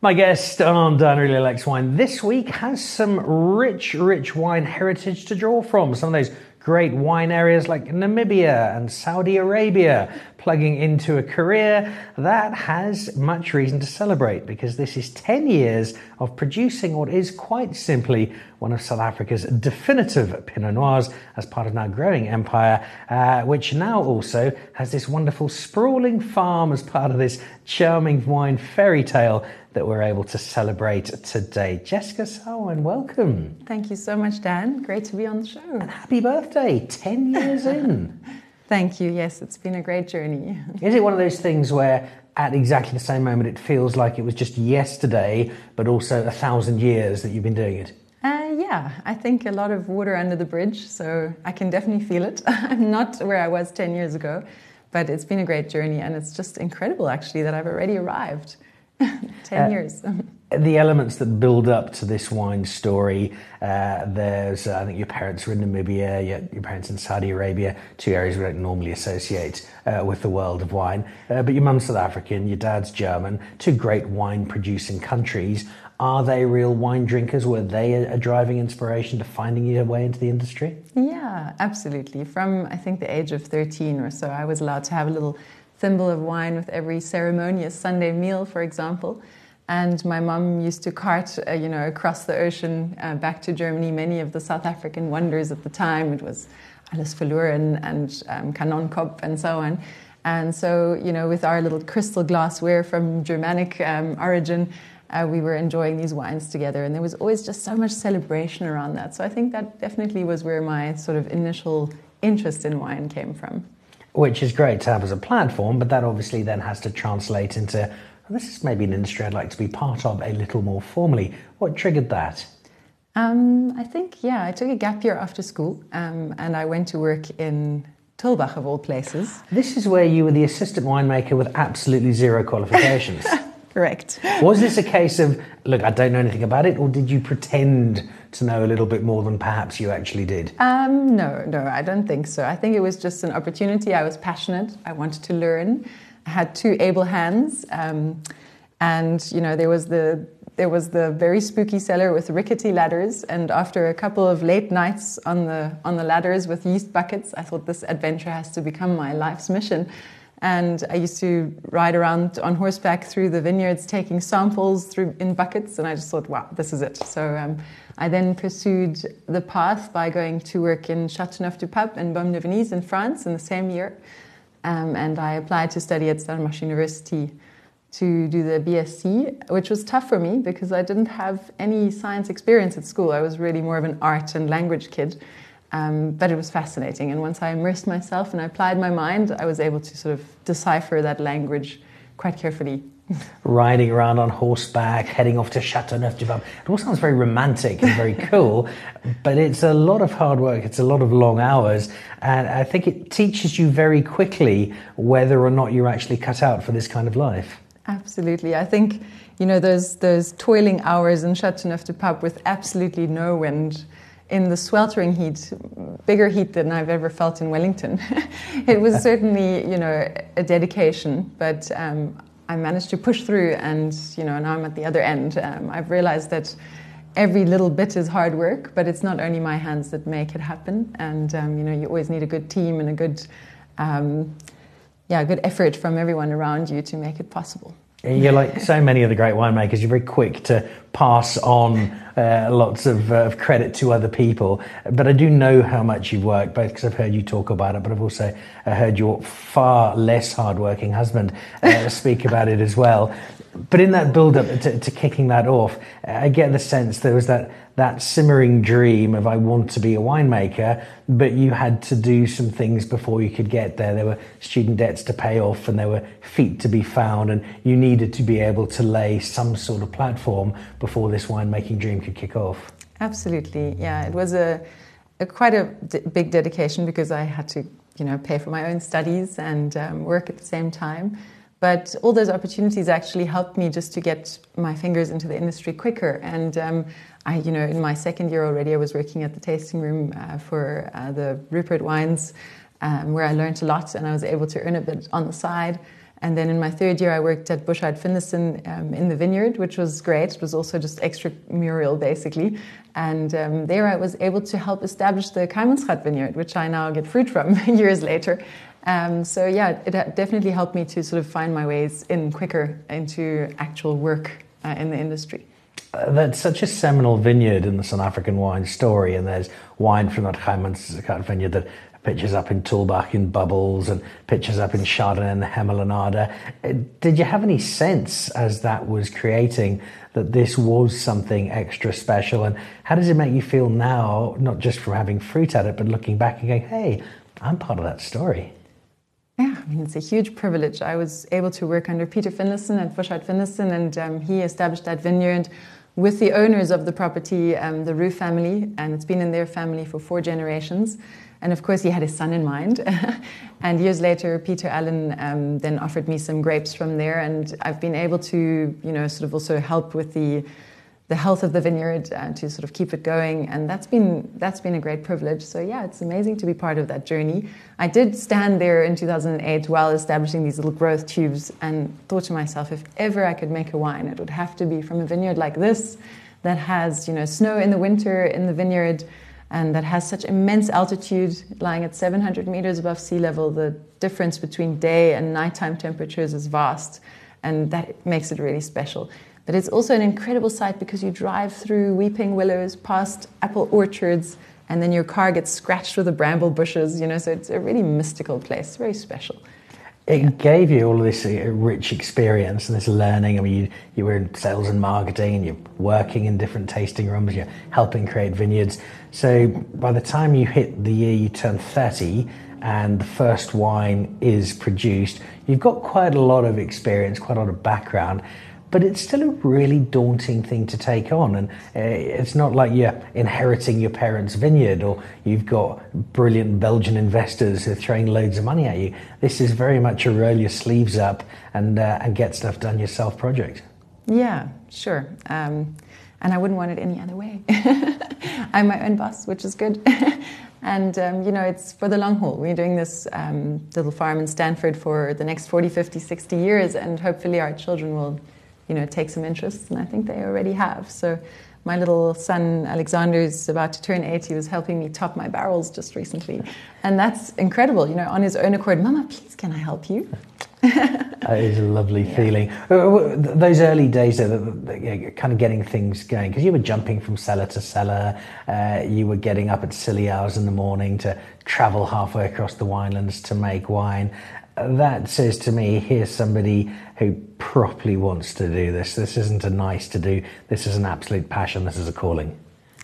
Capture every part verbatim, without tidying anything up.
My guest on Dan Really Likes Wine this week has some rich, rich wine heritage to draw from. Some of those great wine areas like Namibia and Saudi Arabia, plugging into a career that has much reason to celebrate because this is ten years of producing what is quite simply one of South Africa's definitive Pinot Noirs as part of now growing empire, uh, which now also has this wonderful sprawling farm as part of this charming wine fairy tale that we're able to celebrate today. Jessica Selwyn, welcome. Thank you so much, Dan. Great to be on the show. And happy birthday, ten years in. Thank you. Yes, it's been a great journey. Is it one of those things where at exactly the same moment it feels like it was just yesterday, but also a thousand years that you've been doing it? Uh, yeah, I think a lot of water under the bridge, so I can definitely feel it. I'm not where I was ten years ago, but it's been a great journey, and it's just incredible, actually, that I've already arrived. ten uh, years. The elements that build up to this wine story, uh, there's, uh, I think your parents were in Namibia, your, your parents in Saudi Arabia, two areas we don't normally associate uh, with the world of wine. Uh, but your mum's South African, your dad's German, two great wine producing countries. Are they real wine drinkers? Were they a, a driving inspiration to finding your way into the industry? Yeah, absolutely. From, I think, the age of thirteen or so, I was allowed to have a little thimble of wine with every ceremonious Sunday meal, for example. And my mum used to cart, uh, you know, across the ocean uh, back to Germany, many of the South African wonders at the time. It was Alles Verloren and um, Kanonkop and so on. And so, you know, with our little crystal glassware from Germanic um, origin, uh, we were enjoying these wines together. And there was always just so much celebration around that. So I think that definitely was where my sort of initial interest in wine came from. Which is great to have as a platform, but that obviously then has to translate into, well, this is maybe an industry I'd like to be part of a little more formally. What triggered that? Um, I think, yeah, I took a gap year after school um, and I went to work in Tulbagh, of all places. This is where you were the assistant winemaker with absolutely zero qualifications. Correct. Was this a case of, look, I don't know anything about it, or did you pretend to know a little bit more than perhaps you actually did? Um, no, no, I don't think so. I think it was just an opportunity. I was passionate. I wanted to learn. I had two able hands. Um, and, you know, there was the there was the very spooky cellar with rickety ladders. And after a couple of late nights on the on the ladders with yeast buckets, I thought this adventure has to become my life's mission. And I used to ride around on horseback through the vineyards, taking samples through in buckets. And I just thought, wow, this is it. So um, I then pursued the path by going to work in Châteauneuf-du-Pape and Baume-de-Venise in France in the same year. Um, and I applied to study at Stellenbosch University to do the B S c, which was tough for me because I didn't have any science experience at school. I was really more of an art and language kid. Um, but it was fascinating, and once I immersed myself and I applied my mind, I was able to sort of decipher that language quite carefully. Riding around on horseback, heading off to Châteauneuf-du-Pape. It all sounds very romantic and very cool, but it's a lot of hard work, it's a lot of long hours, and I think it teaches you very quickly whether or not you're actually cut out for this kind of life. Absolutely. I think, you know, those, those toiling hours in Châteauneuf-du-Pape with absolutely no wind, in the sweltering heat, bigger heat than I've ever felt in Wellington. It was certainly, you know, a dedication, but um, I managed to push through, and, you know, now I'm at the other end. Um, I've realized that every little bit is hard work, but it's not only my hands that make it happen. And, um, you know, you always need a good team and a good, um, yeah, good effort from everyone around you to make it possible. You're like so many of the great winemakers, you're very quick to pass on uh, lots of, uh, of credit to other people. But I do know how much you've worked, both because I've heard you talk about it, but I've also uh, heard your far less hardworking husband uh, speak about it as well. But in that build-up to, to kicking that off, I get the sense there was that, that simmering dream of I want to be a winemaker, but you had to do some things before you could get there. There were student debts to pay off and there were feet to be found, and you needed to be able to lay some sort of platform before this winemaking dream could kick off. Absolutely, yeah. It was a, a quite a d- big dedication because I had to, you know, pay for my own studies and um, work at the same time. But all those opportunities actually helped me just to get my fingers into the industry quicker. And um, I, you know, in my second year already, I was working at the tasting room uh, for uh, the Rupert wines, um, where I learned a lot, and I was able to earn a bit on the side. And then in my third year, I worked at Bushard Finlayson um, in the vineyard, which was great. It was also just extramural, basically. And um, there I was able to help establish the Kaimansgat vineyard, which I now get fruit from years later. Um, so yeah, it definitely helped me to sort of find my ways in quicker into actual work uh, in the industry. Uh, that's such a seminal vineyard in the South African wine story, and there's wine from that Kaimansgat vineyard that pitches up in Tulbagh in bubbles and pitches up in Chardonnay and the Hemelanada. Did you have any sense as that was creating that this was something extra special? And how does it make you feel now, not just from having fruit at it, but looking back and going, hey, I'm part of that story? Yeah, I mean, it's a huge privilege. I was able to work under Peter Finlayson at Bushard Finlayson, and um, he established that vineyard with the owners of the property, um, the Roux family, and it's been in their family for four generations. And of course, he had his son in mind. And years later, Peter Allen um, then offered me some grapes from there, and I've been able to, you know, sort of also help with the the health of the vineyard uh, to sort of keep it going, and that's been that's been a great privilege. So yeah, it's amazing to be part of that journey. I did stand there in two thousand eight while establishing these little growth tubes, and thought to myself, if ever I could make a wine, it would have to be from a vineyard like this, that has, you know, snow in the winter in the vineyard, and that has such immense altitude, lying at seven hundred meters above sea level. The difference between day and nighttime temperatures is vast, and that makes it really special. But it's also an incredible sight because you drive through weeping willows, past apple orchards, and then your car gets scratched with the bramble bushes, you know, so it's a really mystical place, very special. It yeah. gave you all of this uh, rich experience and this learning. I mean, you, you were in sales and marketing, and you're working in different tasting rooms, you're helping create vineyards. So by the time you hit the year you turn thirty and the first wine is produced, you've got quite a lot of experience, quite a lot of background. But it's still a really daunting thing to take on. And uh, it's not like you're inheriting your parents' vineyard or you've got brilliant Belgian investors who are throwing loads of money at you. This is very much a roll your sleeves up and uh, and get stuff done yourself project. Yeah, sure. Um, and I wouldn't want it any other way. I'm my own boss, which is good. And, um, you know, it's for the long haul. We're doing this um, little farm in Stanford for the next forty, fifty, sixty years, and hopefully our children will, you know, take some interest, and I think they already have. So my little son, Alexander, is about to turn eight. He was helping me top my barrels just recently. And that's incredible, you know, on his own accord. Mama, please, can I help you? That is a lovely yeah. feeling. Those early days, though, kind of getting things going, because you were jumping from cellar to cellar, uh, you were getting up at silly hours in the morning to travel halfway across the winelands to make wine. That says to me, here's somebody who properly wants to do this. This isn't a nice to do. This is an absolute passion. This is a calling.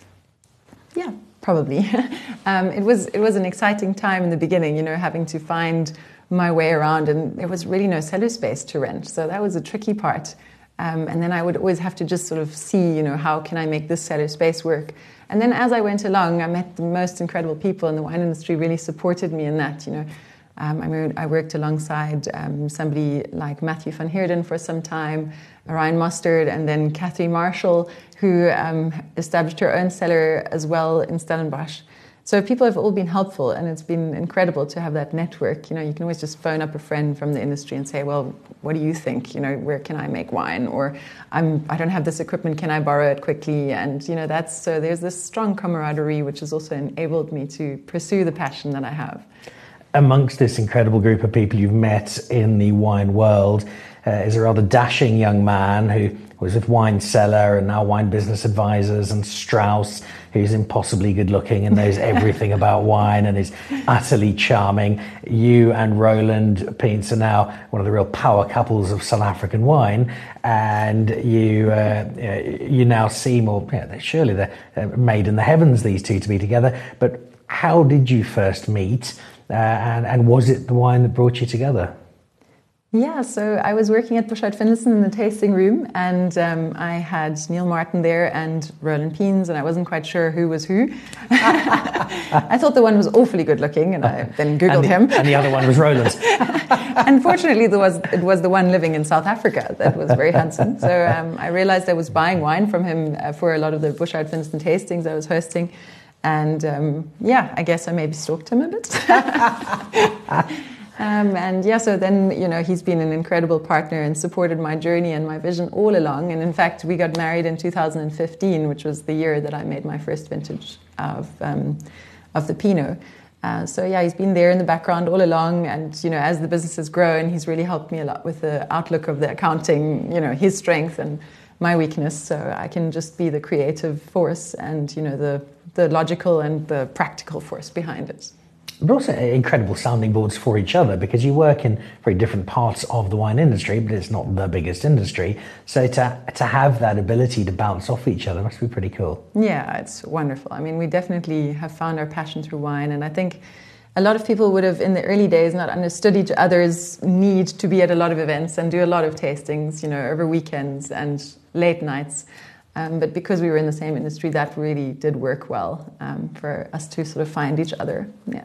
Yeah, probably. um, it was it was an exciting time in the beginning, you know, having to find my way around, and there was really no cellar space to rent. So that was a tricky part. Um, and then I would always have to just sort of see, you know, how can I make this cellar space work? And then as I went along, I met the most incredible people, and the wine industry really supported me in that, you know. Um, I, mean, I worked alongside um, somebody like Matthew van Heerden for some time, Ryan Mustard, and then Catherine Marshall, who um, established her own cellar as well in Stellenbosch. So people have all been helpful, and it's been incredible to have that network. You know, you can always just phone up a friend from the industry and say, well, what do you think? You know, where can I make wine? Or I'm, I don't have this equipment, can I borrow it quickly? And, you know, that's, so there's this strong camaraderie, which has also enabled me to pursue the passion that I have. Amongst this incredible group of people you've met in the wine world uh, is a rather dashing young man who was with Wine Cellar and now Wine Business Advisors, and Strauss, who's impossibly good looking and knows everything about wine and is utterly charming. You and Roland Peens are now one of the real power couples of South African wine, and you uh, you now seem, or yeah, surely they're made in the heavens, these two, to be together. But how did you first meet? Uh, and, and was it the wine that brought you together? Yeah, so I was working at Bushard Finlayson in the tasting room, and um, I had Neil Martin there and Roland Peens, and I wasn't quite sure who was who. I thought the one was awfully good looking, and I then Googled and the, him. And the other one was Roland. Unfortunately, there was, it was the one living in South Africa that was very handsome. So um, I realized I was buying wine from him uh, for a lot of the Bushard Finlayson tastings I was hosting. And um, yeah, I guess I maybe stalked him a bit. Um, and yeah, so then, you know, he's been an incredible partner and supported my journey and my vision all along. And in fact, we got married in two thousand fifteen, which was the year that I made my first vintage of um, of the Pinot. Uh, so yeah, he's been there in the background all along. And, you know, as the business has grown, he's really helped me a lot with the outlook of the accounting, you know, his strength and my weakness. So I can just be the creative force and, you know, the, the logical and the practical force behind it. But also incredible sounding boards for each other, because you work in very different parts of the wine industry, but it's not the biggest industry. So to to have that ability to bounce off each other must be pretty cool. Yeah, it's wonderful. I mean, we definitely have found our passion through wine. And I think a lot of people would have, in the early days, not understood each other's need to be at a lot of events and do a lot of tastings, you know, over weekends and late nights. Um, but because we were in the same industry, that really did work well um, for us to sort of find each other. Yeah.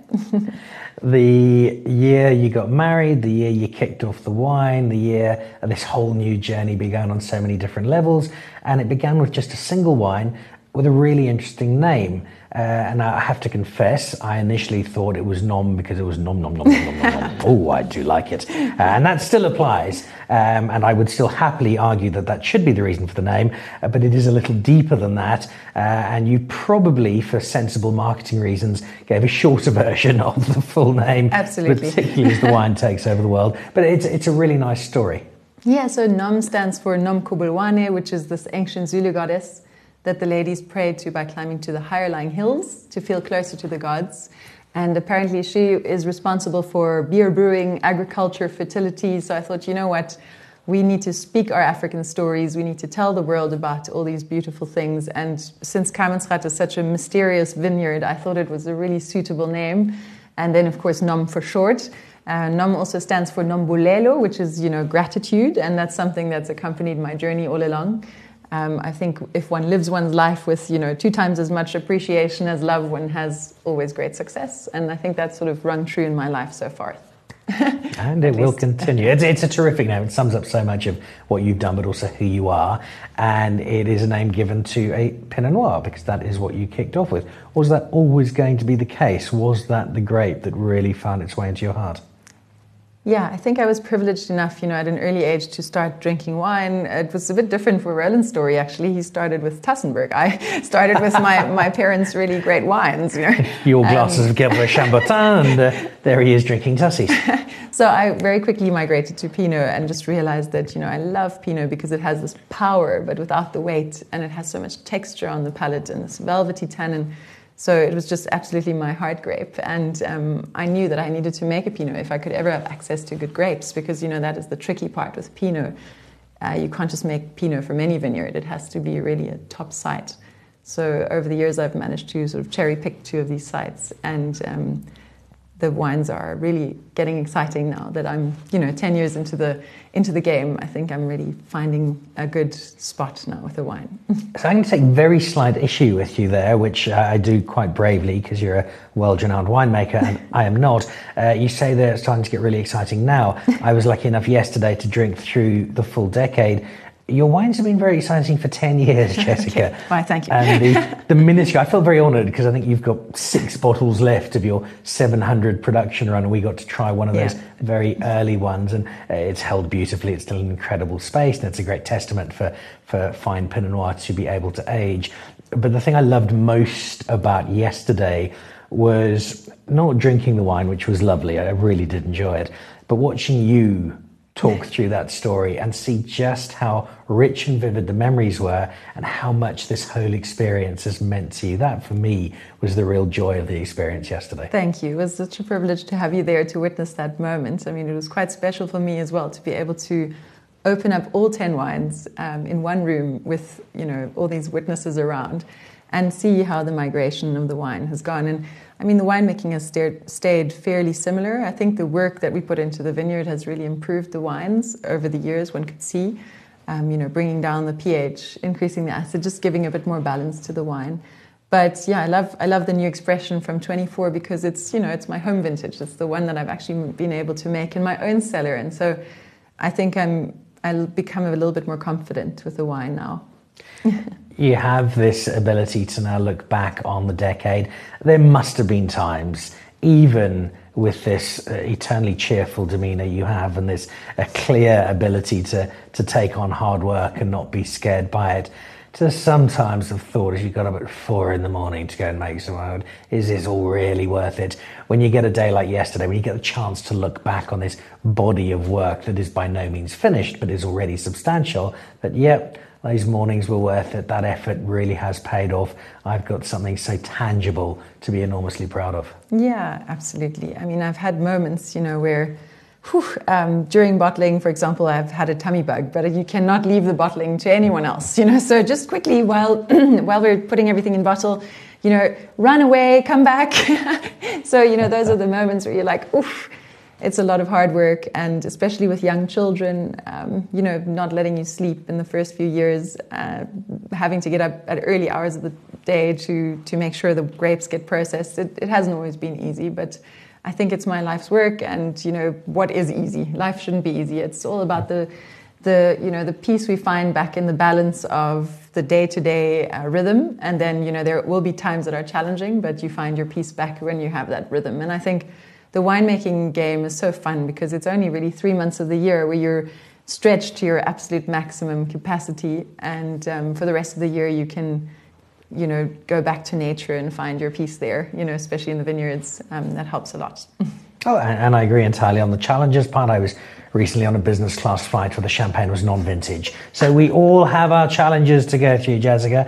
The year you got married, the year you kicked off the wine, the year this whole new journey began on so many different levels. And it began with just a single wine with a really interesting name. Uh, and I have to confess, I initially thought it was Nom because it was nom, nom, nom, nom, nom, nom, nom. Oh, I do like it. Uh, and that still applies. Um, and I would still happily argue that that should be the reason for the name. Uh, but it is a little deeper than that. Uh, and you probably, for sensible marketing reasons, gave a shorter version of the full name. Absolutely. Particularly as the wine takes over the world. But it's, it's a really nice story. Yeah, so Nom stands for Nom Kubulwane, which is this ancient Zulu goddess that the ladies prayed to by climbing to the higher lying hills to feel closer to the gods. And apparently she is responsible for beer brewing, agriculture, fertility. So I thought, you know what, we need to speak our African stories. We need to tell the world about all these beautiful things. And since Keimensrad is such a mysterious vineyard, I thought it was a really suitable name. And then, of course, Nom for short. Uh, Nom also stands for Nombulelo, which is, you know, gratitude. And that's something that's accompanied my journey all along. Um, I think if one lives one's life with, you know, two times as much appreciation as love, one has always great success. And I think that's sort of rung true in my life so far. And it will continue. It's, it's a terrific name. It sums up so much of what you've done, but also who you are. And it is a name given to a Pinot Noir, because that is what you kicked off with. Was that always going to be the case? Was that the grape that really found its way into your heart? Yeah, I think I was privileged enough, you know, at an early age to start drinking wine. It was a bit different for Roland's story, actually. He started with Tassenberg. I started with my, my parents' really great wines, you know. Your glasses um, of Gerbera Chambertin, and uh, there he is drinking Tussies. So I very quickly migrated to Pinot and just realized that, you know, I love Pinot because it has this power, but without the weight, and it has so much texture on the palate and this velvety tannin. So it was just absolutely my heart grape. And um, I knew that I needed to make a Pinot if I could ever have access to good grapes, because, you know, that is the tricky part with Pinot. Uh, you can't just make Pinot from any vineyard. It has to be really a top site. So over the years, I've managed to sort of cherry pick two of these sites. And um, the wines are really getting exciting now that I'm, you know, ten years into the into the game. I think I'm really finding a good spot now with the wine. So I'm going to take very slight issue with you there, which uh, I do quite bravely because you're a world-renowned winemaker and I am not. Uh, you say that it's starting to get really exciting now. I was lucky enough yesterday to drink through the full decade. Your wines have been very exciting for ten years, Jessica. Okay. Why, thank you. And the, the minute I feel very honoured because I think you've got six bottles left of your seven hundred production run, and we got to try one of those yeah. very early ones, and uh, it's held beautifully. It's still an incredible space, and it's a great testament for, for fine Pinot Noir to be able to age. But the thing I loved most about yesterday was not drinking the wine, which was lovely. I really did enjoy it, but watching you talk through that story and see just how rich and vivid the memories were and how much this whole experience has meant to you. That, for me, was the real joy of the experience yesterday. Thank you. It was such a privilege to have you there to witness that moment. I mean, it was quite special for me as well to be able to open up all ten wines um, in one room with, you know, all these witnesses around and see how the migration of the wine has gone. And I mean, the winemaking has stayed, stayed fairly similar. I think the work that we put into the vineyard has really improved the wines over the years. One could see, um, you know, bringing down the pH, increasing the acid, just giving a bit more balance to the wine. But yeah, I love I love the new expression from twenty-four because it's, you know, it's my home vintage. It's the one that I've actually been able to make in my own cellar. And so I think I'm I'll become a little bit more confident with the wine now. You have this ability to now look back on the decade. There must have been times, even with this uh, eternally cheerful demeanor you have and this a clear ability to, to take on hard work and not be scared by it, to sometimes have thought as you got up at four in the morning to go and make some road, is this all really worth it? When you get a day like yesterday, when you get the chance to look back on this body of work that is by no means finished, but is already substantial, that yep, those mornings were worth it, that effort really has paid off. I've got something so tangible to be enormously proud of. Yeah, absolutely. I mean, I've had moments, you know, where Whew, um, during bottling, for example, I've had a tummy bug, but you cannot leave the bottling to anyone else, you know. So just quickly, while while we're putting everything in bottle, you know, run away, come back. So, you know, those are the moments where you're like, oof, it's a lot of hard work, and especially with young children, um, you know, not letting you sleep in the first few years, uh, having to get up at early hours of the day to to make sure the grapes get processed. It, it hasn't always been easy, but I think it's my life's work, and you know what is easy. Life shouldn't be easy. It's all about the, the you know the peace we find back in the balance of the day-to-day uh, rhythm, and then you know there will be times that are challenging, but you find your peace back when you have that rhythm. And I think the winemaking game is so fun because it's only really three months of the year where you're stretched to your absolute maximum capacity, and um, for the rest of the year you can, you know, go back to nature and find your peace there, you know, especially in the vineyards. Um, that helps a lot. Oh, and, and I agree entirely on the challenges part. I was recently on a business class flight where the champagne was non-vintage. So we all have our challenges to go through, Jessica.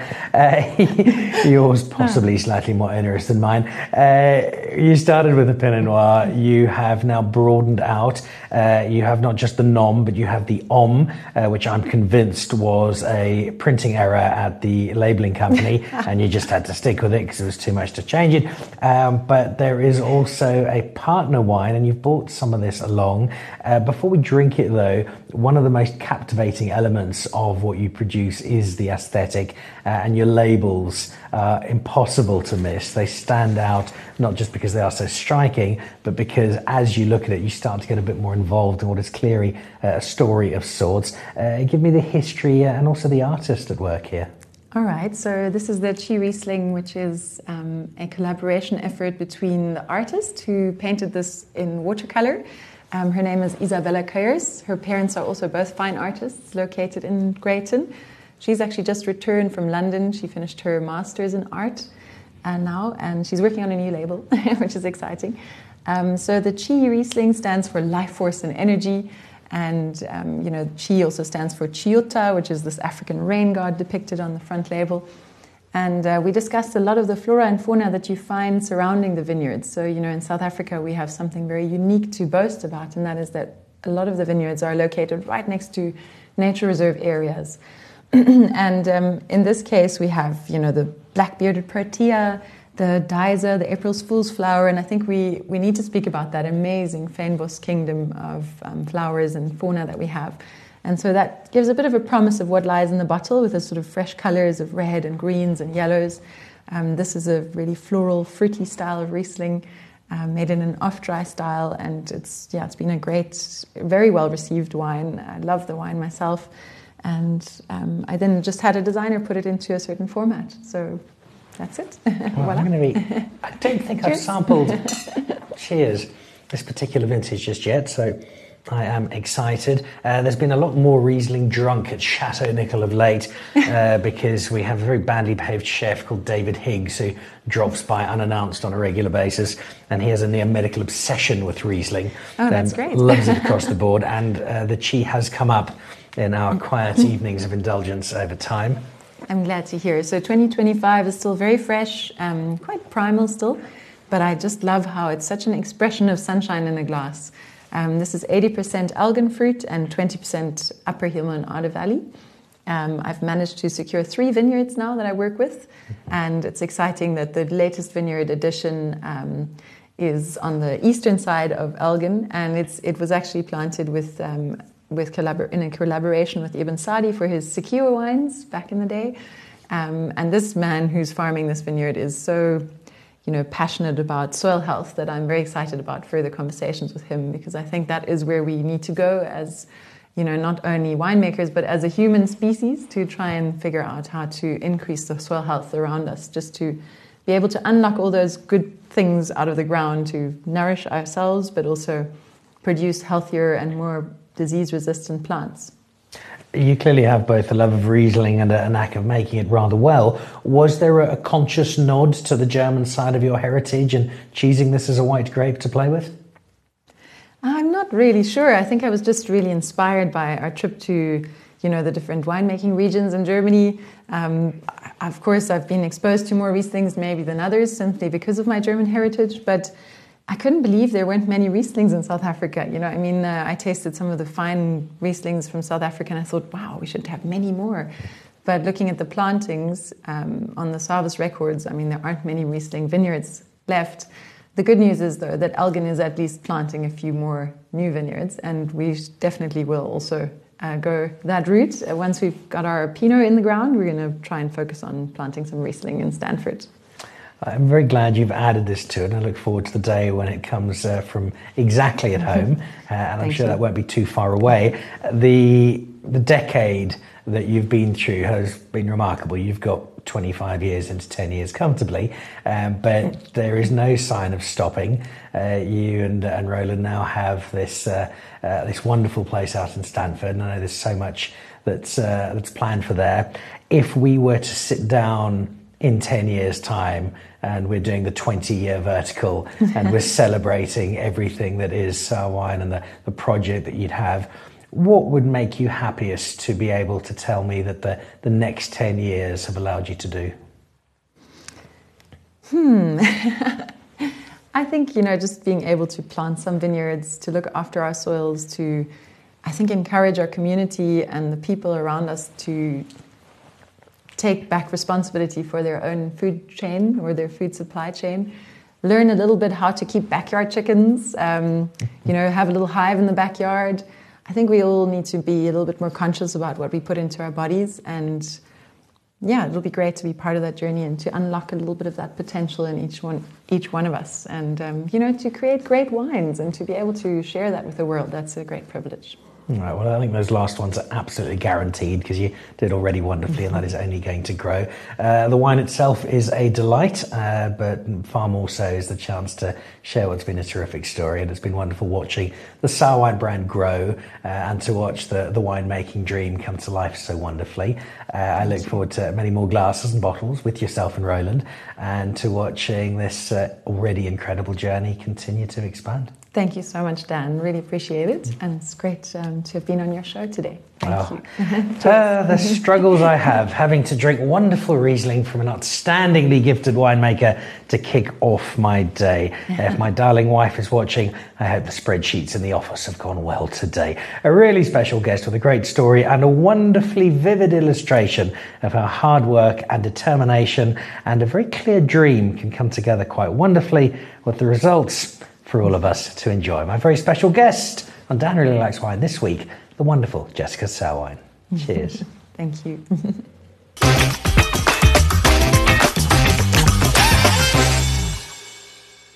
Uh, yours possibly slightly more onerous than mine. Uh, you started with a Pinot Noir. You have now broadened out. Uh, you have not just the Nom, but you have the Om, uh, which I'm convinced was a printing error at the labeling company, and you just had to stick with it because it was too much to change it. Um, but there is also a partner wine, and you've brought some of this along. Uh, before we drink it, though, one of the most captivating elements of what you produce is the aesthetic, uh, and your labels are impossible to miss. They stand out not just because they are so striking, but because as you look at it, you start to get a bit more involved in what is clearly uh, a story of sorts. Uh, give me the history uh, and also the artist at work here. All right, so this is the Chi Riesling, which is um, a collaboration effort between the artist who painted this in watercolor. Um, her name is Isabella Kuyers. Her parents are also both fine artists located in Greyton. She's actually just returned from London. She finished her master's in art uh, now, and she's working on a new label, which is exciting. Um, so the Chi Riesling stands for life force and energy. And, um, you know, Chi also stands for Chiota, which is this African rain god depicted on the front label. And uh, we discussed a lot of the flora and fauna that you find surrounding the vineyards. So, you know, in South Africa, we have something very unique to boast about, and that is that a lot of the vineyards are located right next to nature reserve areas. And um, in this case, we have, you know, the black-bearded protea, the Daiser, the April's Fool's flower, and I think we, we need to speak about that amazing Fynbos kingdom of um, flowers and fauna that we have. And so that gives a bit of a promise of what lies in the bottle with the sort of fresh colours of red and greens and yellows. Um, this is a really floral, fruity style of Riesling, um, made in an off-dry style, and it's yeah, it's been a great, very well-received wine. I love the wine myself, and um, I then just had a designer put it into a certain format. So that's it. Well, I'm going to be. I don't think I've sampled. Cheers. This particular vintage just yet, so I am excited. Uh, there's been a lot more Riesling drunk at Chateau Nickel of late uh, because we have a very badly behaved chef called David Higgs who drops by unannounced on a regular basis, and he has a near medical obsession with Riesling. Oh, that's um, great. Loves it across the board, and uh, the Chi has come up in our quiet evenings of indulgence over time. I'm glad to hear. So twenty twenty-five is still very fresh, um, quite primal still, but I just love how it's such an expression of sunshine in a glass. Um, this is eighty percent Elgin fruit and twenty percent Upper Hill and Arde Valley. Um, I've managed to secure three vineyards now that I work with, and it's exciting that the latest vineyard addition um, is on the eastern side of Elgin, and it's it was actually planted with um, with collabor- in a collaboration with Ibn Sadi for his Sekiwa wines back in the day. Um, and this man who's farming this vineyard is so, you know, passionate about soil health that I'm very excited about further conversations with him, because I think that is where we need to go as, you know, not only winemakers, but as a human species, to try and figure out how to increase the soil health around us, just to be able to unlock all those good things out of the ground to nourish ourselves, but also produce healthier and more disease-resistant plants. You clearly have both a love of Riesling and a knack of making it rather well. Was there a conscious nod to the German side of your heritage and choosing this as a white grape to play with? I'm not really sure. I think I was just really inspired by our trip to, you know, the different winemaking regions in Germany. Um, of course, I've been exposed to more Rieslings maybe than others simply because of my German heritage, but I couldn't believe there weren't many Rieslings in South Africa. You know, I mean, uh, I tasted some of the fine Rieslings from South Africa and I thought, wow, we should have many more. But looking at the plantings um, on the Savis records, I mean, there aren't many Riesling vineyards left. The good news is, though, that Elgin is at least planting a few more new vineyards, and we definitely will also uh, go that route. Uh, once we've got our Pinot in the ground, we're going to try and focus on planting some Riesling in Stanford. I'm very glad you've added this to it, and I look forward to the day when it comes uh, from exactly at home, uh, and I'm sure you. that won't be too far away. The the decade that you've been through has been remarkable. You've got twenty-five years into ten years comfortably, um, but there is no sign of stopping. Uh, you and, and Roland now have this uh, uh, this wonderful place out in Stanford, and I know there's so much that's uh, that's planned for there. If we were to sit down in ten years' time and we're doing the twenty-year vertical and we're celebrating everything that is Sour Wine and the, the project that you'd have, what would make you happiest to be able to tell me that the, the next ten years have allowed you to do? Hmm. I think, you know, just being able to plant some vineyards, to look after our soils, to, I think, encourage our community and the people around us to take back responsibility for their own food chain or their food supply chain. Learn a little bit how to keep backyard chickens, um, you know, have a little hive in the backyard. I think we all need to be a little bit more conscious about what we put into our bodies, and yeah, it'll be great to be part of that journey and to unlock a little bit of that potential in each one, each one of us, and um, you know, to create great wines and to be able to share that with the world. That's a great privilege. All right, well, I think those last ones are absolutely guaranteed because you did already wonderfully, and that is only going to grow. Uh, the wine itself is a delight, uh, but far more so is the chance to share what's been a terrific story. And it's been wonderful watching the Sour Wine brand grow uh, and to watch the, the winemaking dream come to life so wonderfully. Uh, I look forward to many more glasses and bottles with yourself and Roland, and to watching this uh, already incredible journey continue to expand. Thank you so much, Dan. Really appreciate it. And it's great um, to have been on your show today. Thank oh. you. uh, the struggles I have having to drink wonderful Riesling from an outstandingly gifted winemaker to kick off my day. If my darling wife is watching, I hope the spreadsheets in the office have gone well today. A really special guest with a great story and a wonderfully vivid illustration of how hard work and determination and a very clear dream can come together quite wonderfully with the results for all of us to enjoy. My very special guest on Dan Really Likes Wine this week, the wonderful Jessica Sauerwein. Cheers. Thank you.